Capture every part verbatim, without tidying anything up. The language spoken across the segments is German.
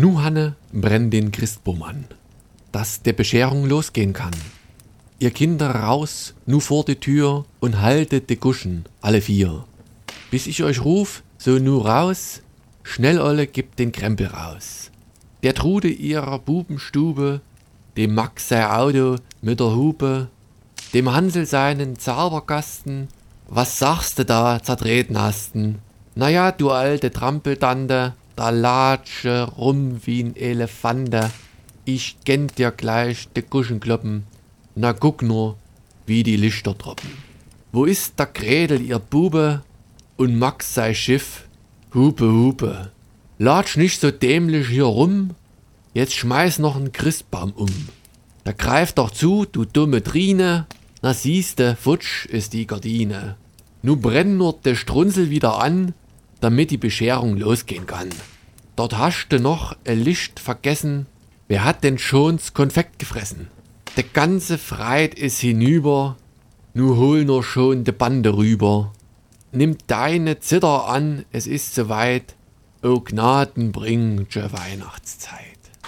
Nu Hanne brenn den Christbaum an, dass der Bescherung losgehen kann. Ihr Kinder raus, nu vor die Tür und haltet die Guschen, alle vier. Bis ich euch ruf, so nu raus, schnell Olle gibt den Krempel raus. Der Trude ihrer Bubenstube, dem Max sein Auto mit der Hupe, dem Hansel seinen Zaubergasten, was sagst du da, zertreten hasten? Naja, du alte Trampeltante, da latsche rum wie n Elefante, ich kenn dir gleich de Guschenkloppen, na guck nur, wie die Lichter droppen. Wo ist der Gretel, ihr Bube, und Max sei Schiff, Hupe, Hupe. Latsch nicht so dämlich hier rum, jetzt schmeiß noch n Christbaum um. Da greif doch zu, du dumme Trine, na siehste, futsch ist die Gardine. Nu brenn nur de Strunzel wieder an, damit die Bescherung losgehen kann. Dort hast du noch ein Licht vergessen, wer hat denn schon's Konfekt gefressen? De ganze Freit is hinüber, nu hol nur schon de Bande rüber. Nimm deine Zither an, es ist soweit, o gnadenbring'sche Weihnachtszeit.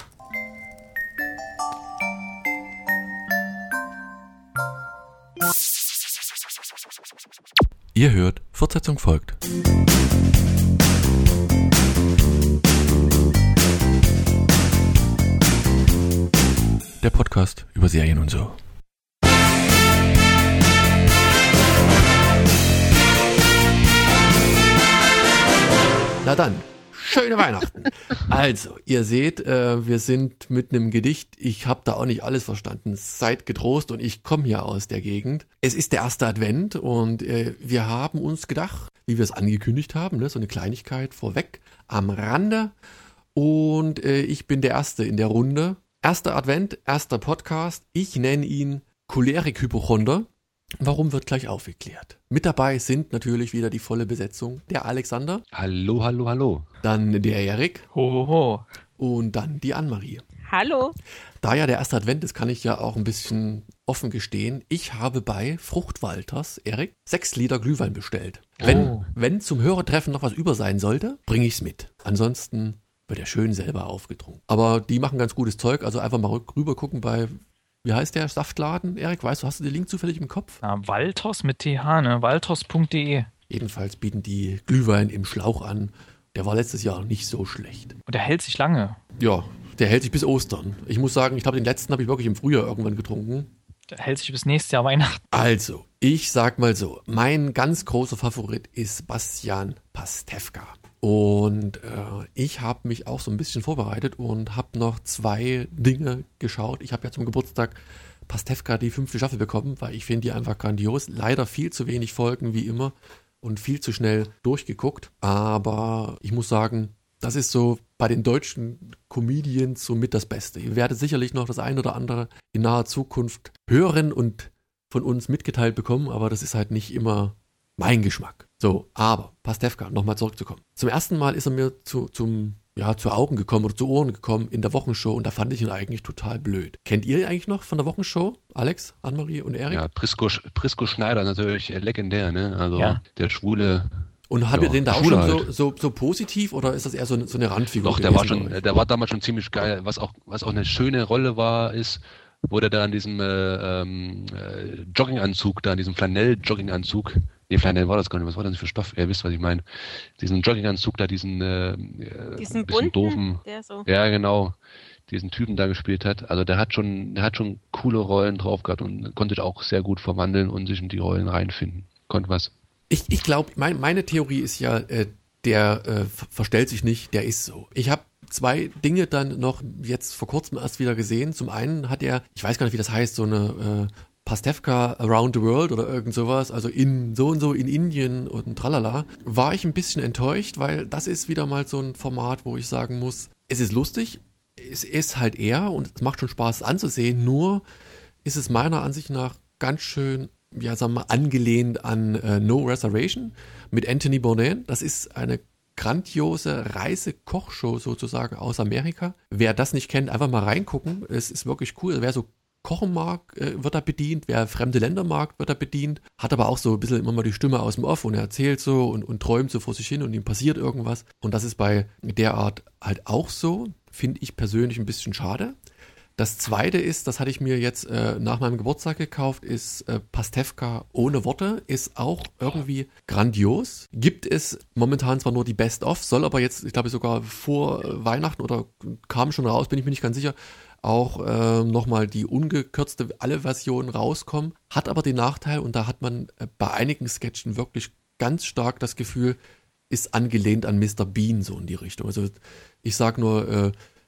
Ihr hört, Fortsetzung folgt. Der Podcast über Serien und so. Na dann, schöne Weihnachten. Also, ihr seht, äh, wir sind mit einem Gedicht. Ich habe da auch nicht alles verstanden. Seid getrost und ich komme hier aus der Gegend. Es ist der erste Advent und äh, wir haben uns gedacht, wie wir es angekündigt haben, ne, so eine Kleinigkeit vorweg am Rande. Und äh, ich bin der Erste in der Runde. Erster Advent, erster Podcast. Ich nenne ihn Cholerik-Hypochonder. Warum, wird gleich aufgeklärt. Mit dabei sind natürlich wieder die volle Besetzung. Der Alexander. Hallo, hallo, hallo. Dann der Erik. Ho, ho, ho. Und dann die Annemarie. Hallo. Da ja der erste Advent ist, kann ich ja auch ein bisschen offen gestehen. Ich habe bei Fruchtwalters, Erik, sechs Liter Glühwein bestellt. Wenn, Oh. wenn zum Hörertreffen noch was über sein sollte, bringe ich's mit. Ansonsten wird er schön selber aufgetrunken. Aber die machen ganz gutes Zeug, also einfach mal rüber gucken bei, wie heißt der Saftladen? Erik, weißt du, hast du den Link zufällig im Kopf? Na, Walthos mit T H, ne? walthos punkt de. Jedenfalls bieten die Glühwein im Schlauch an. Der war letztes Jahr nicht so schlecht. Und der hält sich lange. Ja, der hält sich bis Ostern. Ich muss sagen, ich glaube, den letzten habe ich wirklich im Frühjahr irgendwann getrunken. Der hält sich bis nächstes Jahr Weihnachten. Also, ich sag mal so, mein ganz großer Favorit ist Bastian Pastewka. Und äh, ich habe mich auch so ein bisschen vorbereitet und habe noch zwei Dinge geschaut. Ich habe ja zum Geburtstag Pastewka die fünfte Staffel bekommen, weil ich finde die einfach grandios. Leider viel zu wenig Folgen, wie immer, und viel zu schnell durchgeguckt. Aber ich muss sagen, das ist so bei den deutschen Comedians somit das Beste. Ihr werdet sicherlich noch das ein oder andere in naher Zukunft hören und von uns mitgeteilt bekommen, aber das ist halt nicht immer mein Geschmack. So, aber Pastewka, nochmal zurückzukommen. Zum ersten Mal ist er mir zu, zum, ja, zu Augen gekommen oder zu Ohren gekommen in der Wochenshow und da fand ich ihn eigentlich total blöd. Kennt ihr ihn eigentlich noch von der Wochenshow? Alex, Annemarie und Erik? Ja, Prisco, Prisco Schneider natürlich legendär, ne? Also Ja. der schwule. Und habt ihr Ja, den da auch Schule schon so, halt. so, so positiv oder ist das eher so eine, so eine Randfigur? Doch, der war gewesen? schon, der war damals schon ziemlich geil. Was auch, was auch eine schöne Rolle war, ist, wo der da in diesem äh, ähm, äh, Jogginganzug, da in diesem Flanell-Jogginganzug, nee, Flanell war das gar nicht, was war das für Stoff? Ihr wisst, was ich meine. Diesen Jogginganzug da, diesen, äh, Diesen bisschen bunten, doofen, der so. ja genau, diesen Typen da gespielt hat. Also der hat schon, der hat schon coole Rollen drauf gehabt und konnte auch sehr gut verwandeln und sich in die Rollen reinfinden. Konnte was. Ich, ich glaube, mein, meine Theorie ist ja, äh, der äh, ver- verstellt sich nicht, der ist so. Ich habe zwei Dinge dann noch jetzt vor kurzem erst wieder gesehen. Zum einen hat er, ich weiß gar nicht, wie das heißt, so eine äh, Pastewka Around the World oder irgend sowas, also in so und so in Indien und tralala, war ich ein bisschen enttäuscht, weil das ist wieder mal so ein Format, wo ich sagen muss, es ist lustig, es ist halt er und es macht schon Spaß anzusehen, nur ist es meiner Ansicht nach ganz schön, ja, sagen wir mal, angelehnt an äh, No Reservation mit Anthony Bourdain. Das ist eine grandiose Reise-Kochshow sozusagen aus Amerika. Wer das nicht kennt, einfach mal reingucken. Es ist wirklich cool. Wer so kochen mag, äh, wird da bedient. Wer fremde Länder mag, wird da bedient. Hat aber auch so ein bisschen immer mal die Stimme aus dem Off und er erzählt so und, und träumt so vor sich hin und ihm passiert irgendwas. Und das ist bei der Art halt auch so. finde ich persönlich ein bisschen schade. Das zweite ist, das hatte ich mir jetzt äh, nach meinem Geburtstag gekauft, ist äh, Pastewka ohne Worte, ist auch irgendwie grandios. Gibt es momentan zwar nur die Best-of, soll aber jetzt, ich glaube sogar vor äh, Weihnachten oder kam schon raus, bin ich mir nicht ganz sicher, auch äh, nochmal die ungekürzte, alle Versionen rauskommen. Hat aber den Nachteil, und da hat man äh, bei einigen Sketchen wirklich ganz stark das Gefühl, ist angelehnt an Mister Bean, so in die Richtung. Also ich sag nur, äh,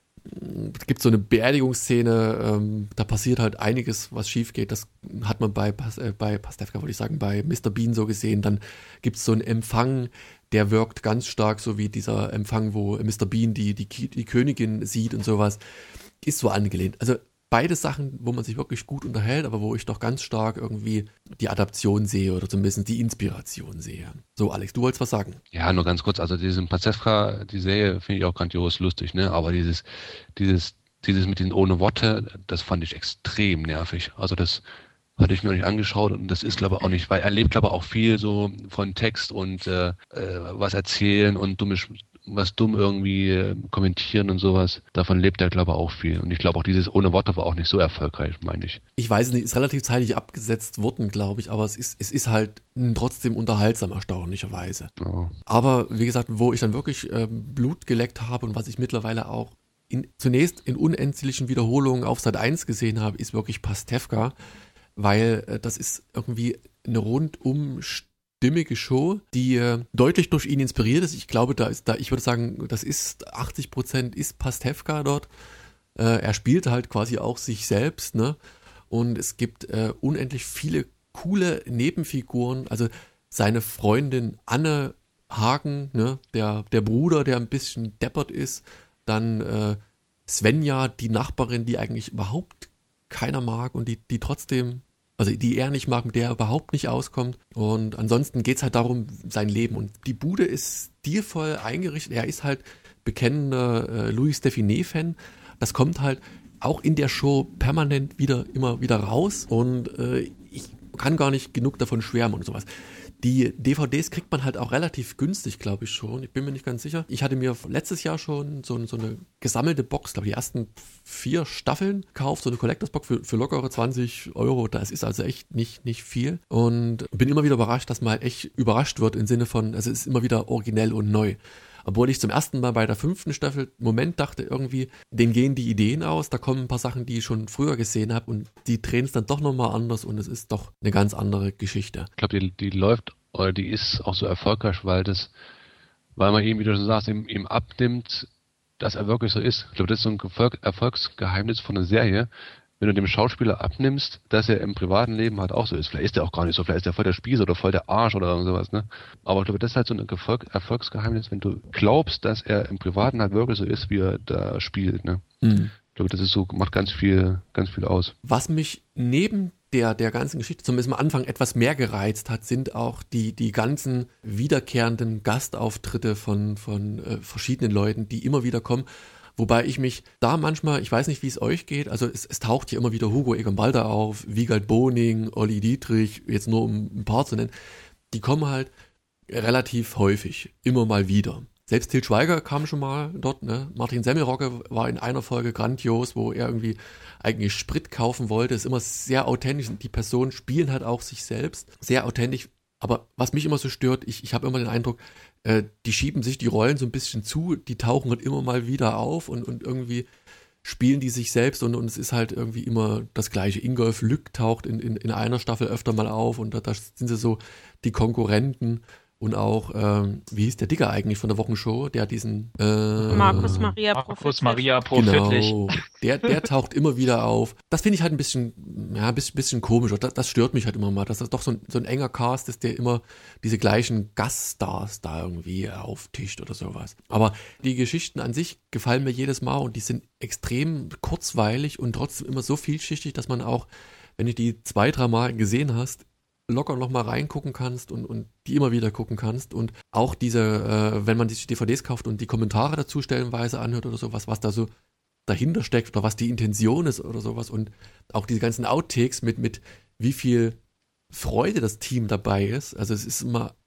es gibt so eine Beerdigungsszene, ähm, da passiert halt einiges, was schief geht. Das hat man bei, äh, bei Pastewka, würde ich sagen, bei Mister Bean so gesehen. Dann gibt es so einen Empfang, der wirkt ganz stark so wie dieser Empfang, wo Mister Bean die, die, die Königin sieht und sowas. Ist so angelehnt. Also beide Sachen, wo man sich wirklich gut unterhält, aber wo ich doch ganz stark irgendwie die Adaption sehe oder zumindest die Inspiration sehe. So, Alex, du wolltest was sagen? Ja, nur ganz kurz. Also diesen Pastewka, die Serie finde ich auch grandios lustig, ne? Aber dieses, dieses, dieses mit den ohne Worte, das fand ich extrem nervig. Also das hatte ich mir noch nicht angeschaut und das ist, glaube ich, auch nicht, weil er lebt, glaube ich, auch viel so von Text und äh, was erzählen und dumme was dumm irgendwie äh, kommentieren und sowas. Davon lebt er, glaube ich, auch viel. Und ich glaube auch dieses ohne Worte war auch nicht so erfolgreich, meine ich. Ich weiß nicht, ist relativ zeitig abgesetzt worden, glaube ich, aber es ist, es ist halt trotzdem unterhaltsam, erstaunlicherweise. Ja. Aber wie gesagt, wo ich dann wirklich äh, Blut geleckt habe und was ich mittlerweile auch in, zunächst in unendlichen Wiederholungen auf Sat eins gesehen habe, ist wirklich Pastewka, weil äh, das ist irgendwie eine rundum stimmige Show, die äh, deutlich durch ihn inspiriert ist. Ich glaube, da ist da, ich würde sagen, das ist achtzig Prozent ist Pastewka dort. Äh, er spielt halt quasi auch sich selbst, ne? Und es gibt äh, unendlich viele coole Nebenfiguren. Also seine Freundin Anne Hagen, ne? Der der Bruder, der ein bisschen deppert ist. Dann äh, Svenja, die Nachbarin, die eigentlich überhaupt keiner mag und die die trotzdem Also die er nicht mag, mit der er überhaupt nicht auskommt. Und ansonsten geht's halt darum, sein Leben. Und die Bude ist stilvoll eingerichtet. Er ist halt bekennender äh, Louis Define-Fan. Das kommt halt auch in der Show permanent wieder immer wieder raus. Und äh, ich kann gar nicht genug davon schwärmen und sowas. Die D V Ds kriegt man halt auch relativ günstig, glaube ich schon. Ich bin mir nicht ganz sicher. Ich hatte mir letztes Jahr schon so, so eine gesammelte Box, glaube ich, die ersten vier Staffeln gekauft, so eine Collectors Box für, für lockere zwanzig Euro. Das ist also echt nicht, nicht viel. Und bin immer wieder überrascht, dass man halt echt überrascht wird im Sinne von, also es ist immer wieder originell und neu. Obwohl ich zum ersten Mal bei der fünften Staffel im Moment dachte irgendwie, denen gehen die Ideen aus, da kommen ein paar Sachen, die ich schon früher gesehen habe und die drehen es dann doch nochmal anders und es ist doch eine ganz andere Geschichte. Ich glaube, die, die läuft oder die ist auch so erfolgreich, weil das, weil man ihm, wie du schon sagst, ihm, ihm abnimmt, dass er wirklich so ist. Ich glaube, das ist so ein Erfolg, Erfolgsgeheimnis von der Serie. Wenn du dem Schauspieler abnimmst, dass er im privaten Leben halt auch so ist. Vielleicht ist er auch gar nicht so, vielleicht ist er voll der Spieß oder voll der Arsch oder sowas, ne? Aber ich glaube, das ist halt so ein Erfolg, Erfolgsgeheimnis, wenn du glaubst, dass er im Privaten halt wirklich so ist, wie er da spielt, ne? Mhm. Ich glaube, das ist so, macht ganz viel, ganz viel aus. Was mich neben der, der ganzen Geschichte zumindest am Anfang etwas mehr gereizt hat, sind auch die, die ganzen wiederkehrenden Gastauftritte von, von äh, verschiedenen Leuten, die immer wieder kommen. Wobei ich mich da manchmal, ich weiß nicht, wie es euch geht, also es, es taucht hier immer wieder Hugo Egon Balder auf, Wiegald Boning, Olli Dietrich, jetzt nur um ein paar zu nennen, die kommen halt relativ häufig, immer mal wieder. Selbst Til Schweiger kam schon mal dort, ne? Martin Semmelrogge war in einer Folge grandios, wo er irgendwie eigentlich Sprit kaufen wollte, ist immer sehr authentisch, die Personen spielen halt auch sich selbst, sehr authentisch. Aber was mich immer so stört, ich, ich habe immer den Eindruck, äh, die schieben sich die Rollen so ein bisschen zu, die tauchen halt immer mal wieder auf und, und irgendwie spielen die sich selbst und, und es ist halt irgendwie immer das Gleiche. Ingolf Lück taucht in, in, in einer Staffel öfter mal auf und da, da sind sie so die Konkurrenten. Und auch, ähm, wie hieß der Dicker eigentlich von der Wochenshow, der diesen äh, Markus Maria Markus Maria Profitlich. Genau, der, der taucht immer wieder auf. Das finde ich halt ein bisschen, ja, ein bisschen, bisschen komisch. Das, das stört mich halt immer mal, dass das doch so ein, so ein enger Cast ist, der immer diese gleichen Gaststars da irgendwie auftischt oder sowas. Aber die Geschichten an sich gefallen mir jedes Mal und die sind extrem kurzweilig und trotzdem immer so vielschichtig, dass man auch, wenn du die zwei, drei Mal gesehen hast, locker noch mal reingucken kannst und, und die immer wieder gucken kannst und auch diese, äh, wenn man die D V Ds kauft und die Kommentare dazu stellenweise anhört oder sowas, was da so dahinter steckt oder was die Intention ist oder sowas und auch diese ganzen Outtakes mit, mit wie viel Freude das Team dabei ist. Also es ist immer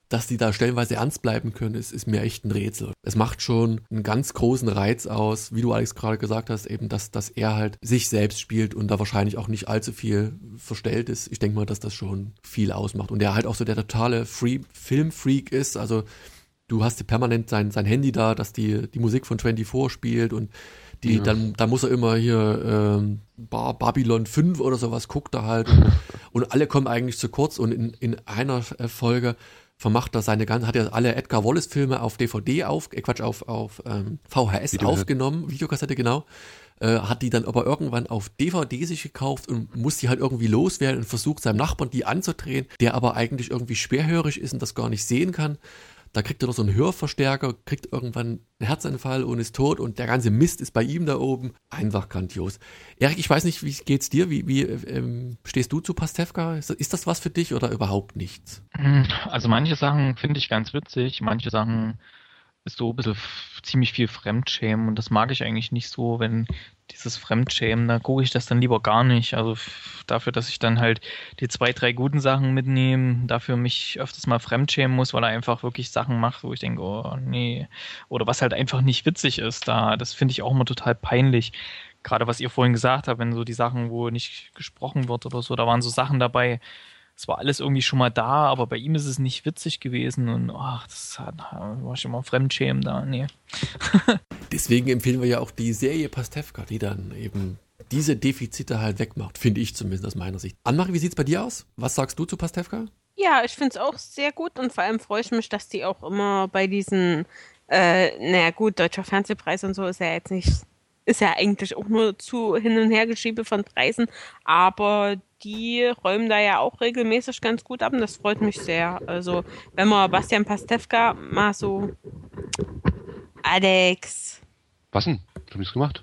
dass die da stellenweise ernst bleiben können, ist, ist mir echt ein Rätsel. Es macht schon einen ganz großen Reiz aus, wie du Alex gerade gesagt hast, eben, dass, dass er halt sich selbst spielt und da wahrscheinlich auch nicht allzu viel verstellt ist. Ich denke mal, dass das schon viel ausmacht. Und er halt auch so der totale Free- Filmfreak ist, also du hast permanent sein, sein Handy da, dass die, die Musik von vierundzwanzig spielt und die, ja. dann, dann muss er immer hier ähm, Bar, Babylon fünf oder sowas, guckt er halt und, und alle kommen eigentlich zu kurz und in, in einer Folge vermacht er seine ganzen, hat er alle Edgar Wallace-Filme auf D V D auf, äh Quatsch, auf, auf ähm, V H S Videokassette. aufgenommen, Videokassette, genau, äh, hat die dann aber irgendwann auf D V D sich gekauft und muss die halt irgendwie loswerden und versucht seinem Nachbarn die anzudrehen, der aber eigentlich irgendwie schwerhörig ist und das gar nicht sehen kann. Da kriegt er noch so einen Hörverstärker, kriegt irgendwann einen Herzanfall und ist tot und der ganze Mist ist bei ihm da oben. Einfach grandios. Erik, ich weiß nicht, wie geht's dir? Wie, wie ähm, stehst du zu Pastewka? Ist das, ist das was für dich oder überhaupt nichts? Also manche Sachen finde ich ganz witzig, manche Sachen ist so ein bisschen f- ziemlich viel Fremdschämen und das mag ich eigentlich nicht so, wenn dieses Fremdschämen, da gucke ich das dann lieber gar nicht. Also f- dafür, dass ich dann halt die zwei, drei guten Sachen mitnehme, dafür mich öfters mal fremdschämen muss, weil er einfach wirklich Sachen macht, wo ich denke, oh nee, oder was halt einfach nicht witzig ist, da, das finde ich auch immer total peinlich. Gerade was ihr vorhin gesagt habt, wenn so die Sachen, wo nicht gesprochen wird oder so, da waren so Sachen dabei, es war alles irgendwie schon mal da, aber bei ihm ist es nicht witzig gewesen und ach, das hat, war schon mal Fremdschämen da, nee. Deswegen empfehlen wir ja auch die Serie Pastewka, die dann eben diese Defizite halt wegmacht, finde ich zumindest aus meiner Sicht. Annemarie, wie sieht's bei dir aus? Was sagst du zu Pastewka? Ja, ich finde es auch sehr gut und vor allem freue ich mich, dass die auch immer bei diesen, äh, naja gut, Deutscher Fernsehpreis und so ist ja jetzt nicht, ist ja eigentlich auch nur zu Hin- und Hergeschiebe von Preisen, aber die räumen da ja auch regelmäßig ganz gut ab und das freut mich sehr. Also wenn man Bastian Pastewka mal so, Alex. Was denn? Ich hab nichts gemacht.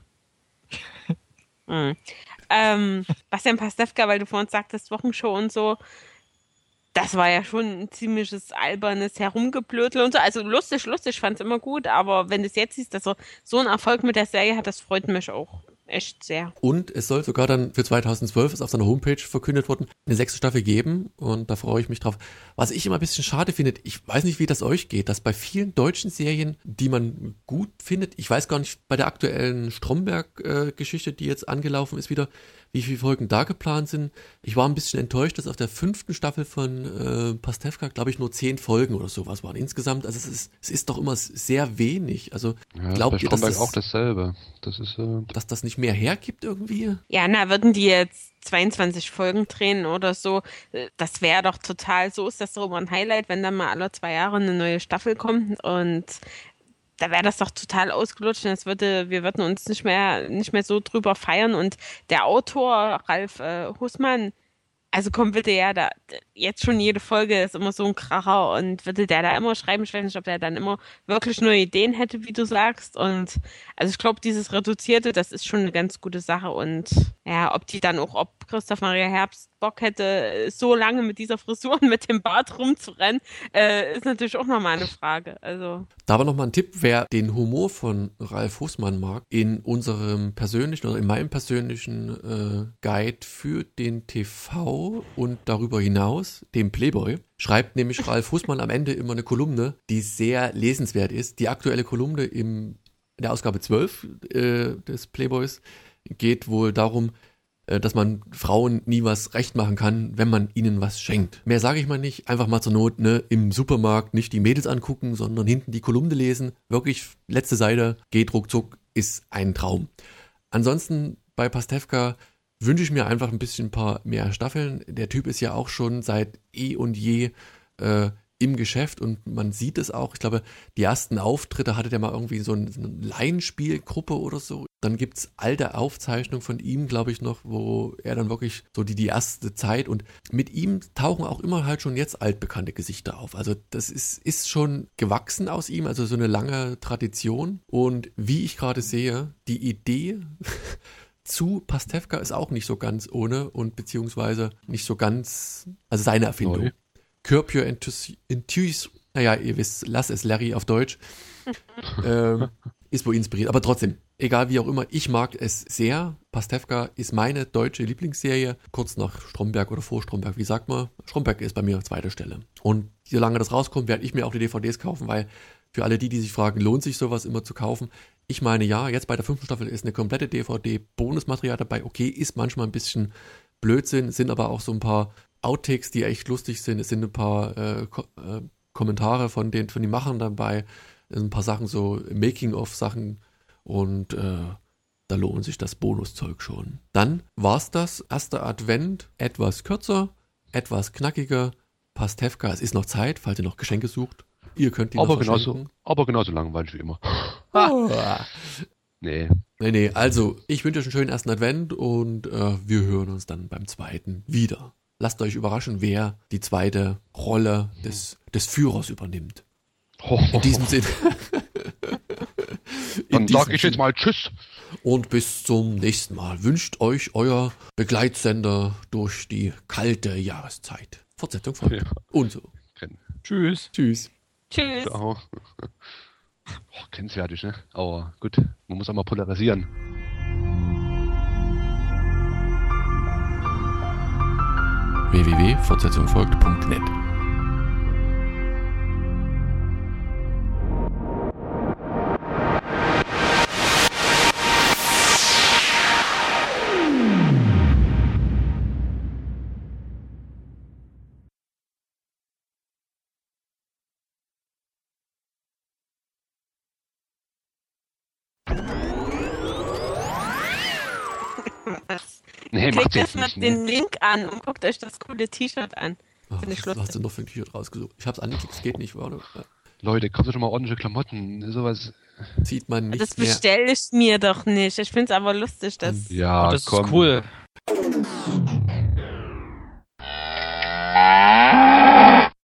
Hm. Ähm, Bastian Pastewka, weil du vorhin sagtest, Wochenshow und so, das war ja schon ein ziemliches albernes Herumgeblödel und so. Also lustig, lustig, ich fand's immer gut, aber wenn du es jetzt siehst, dass er so einen Erfolg mit der Serie hat, das freut mich auch echt sehr. Und es soll sogar dann für zweitausendzwölf, ist auf seiner Homepage verkündet worden, eine sechste Staffel geben und da freue ich mich drauf. Was ich immer ein bisschen schade finde, ich weiß nicht, wie das euch geht, dass bei vielen deutschen Serien, die man gut findet, ich weiß gar nicht, bei der aktuellen Stromberg-Geschichte, die jetzt angelaufen ist wieder, wie viele Folgen da geplant sind. Ich war ein bisschen enttäuscht, dass auf der fünften Staffel von äh, Pastewka, glaube ich, nur zehn Folgen oder sowas waren insgesamt. Also es ist, es ist doch immer sehr wenig. Also Ja, glaubt bei ihr, dass Stromberg das, auch dasselbe. Das ist, äh, dass das nicht mehr hergibt irgendwie? Ja, na, würden die jetzt zweiundzwanzig Folgen drehen oder so, das wäre doch total, so ist das doch immer ein Highlight, wenn dann mal alle zwei Jahre eine neue Staffel kommt und da wäre das doch total ausgelutscht und es würde, wir würden uns nicht mehr, nicht mehr so drüber feiern und der Autor, Ralf äh, Husmann, also komm bitte, ja, da, jetzt schon jede Folge ist immer so ein Kracher und würde der da immer schreiben, ich weiß nicht, ob der dann immer wirklich neue Ideen hätte, wie du sagst und also ich glaube, dieses Reduzierte, das ist schon eine ganz gute Sache und ja, ob die dann auch, ob Christoph Maria Herbst Bock hätte, so lange mit dieser Frisur und mit dem Bart rumzurennen, äh, ist natürlich auch nochmal eine Frage, also. Da aber nochmal ein Tipp, wer den Humor von Ralf Husmann mag, in unserem persönlichen oder in meinem persönlichen äh, Guide für den T V und darüber hinaus, dem Playboy, schreibt nämlich Ralf Husmann am Ende immer eine Kolumne, die sehr lesenswert ist. Die aktuelle Kolumne im, in der Ausgabe zwölf äh, des Playboys geht wohl darum, äh, dass man Frauen nie was recht machen kann, wenn man ihnen was schenkt. Mehr sage ich mal nicht, einfach mal zur Not ne, im Supermarkt nicht die Mädels angucken, sondern hinten die Kolumne lesen. Wirklich, letzte Seite, geht ruckzuck, ist ein Traum. Ansonsten bei Pastewka wünsche ich mir einfach ein bisschen ein paar mehr Staffeln. Der Typ ist ja auch schon seit eh und je äh, im Geschäft und man sieht es auch. Ich glaube, die ersten Auftritte hatte der mal irgendwie so, ein, so eine Laienspielgruppe oder so. Dann gibt's alte Aufzeichnungen von ihm, glaube ich, noch, wo er dann wirklich so die, die erste Zeit und mit ihm tauchen auch immer halt schon jetzt altbekannte Gesichter auf. Also das ist, ist schon gewachsen aus ihm, also so eine lange Tradition. Und wie ich gerade sehe, die Idee zu Pastewka ist auch nicht so ganz ohne und beziehungsweise nicht so ganz, also seine Erfindung. Neu. Curb Your Enthusiasm, naja, ihr wisst, lass es Larry auf Deutsch. ähm, ist wohl inspiriert. Aber trotzdem, egal wie auch immer, ich mag es sehr. Pastewka ist meine deutsche Lieblingsserie. Kurz nach Stromberg oder vor Stromberg, wie sagt man? Stromberg ist bei mir zweite Stelle. Und solange das rauskommt, werde ich mir auch die D V Ds kaufen, weil für alle die, die sich fragen, lohnt sich sowas immer zu kaufen? Ich meine, ja, jetzt bei der fünften Staffel ist eine komplette D V D Bonusmaterial dabei. Okay, ist manchmal ein bisschen Blödsinn, sind aber auch so ein paar Outtakes, die echt lustig sind. Es sind ein paar äh, Ko- äh, Kommentare von den, von den Machern dabei. Ein paar Sachen, so Making-of-Sachen. Und äh, da lohnt sich das Bonuszeug schon. Dann war's das. Erster Advent, etwas kürzer, etwas knackiger. Pastewka, es ist noch Zeit, falls ihr noch Geschenke sucht. Ihr könnt die Aber noch genauso, verschenken. aber genauso langweilig wie immer. Oh. Nee. Nee, nee, also ich wünsche euch einen schönen ersten Advent und äh, wir hören uns dann beim zweiten wieder. Lasst euch überraschen, wer die zweite Rolle des, des Führers übernimmt. In diesem Sinne. Dann sage ich jetzt mal Tschüss. Und bis zum nächsten Mal. Wünscht euch euer Begleitsender durch die kalte Jahreszeit. Fortsetzung folgt. Ja. Und so. Tschüss. Tschüss. Tschüss. Oh, grenzwertig, ne? Aber gut, man muss auch mal polarisieren. w w w punkt fortsetzung folgt punkt net Was? Nee, Klickt macht jetzt erstmal nicht, den ne? Link an und guckt euch das coole T-Shirt an. Ach, Finde ich was hast lustig. du noch für ein T-Shirt rausgesucht? Ich hab's angeklickt, es geht nicht, warte. Leute, kauft euch schon mal ordentliche Klamotten. Sowas. Sieht man nicht Das mehr. bestelle ich mir doch nicht. Ich finde es aber lustig, dass... Ja, Oh, das komm. ist cool.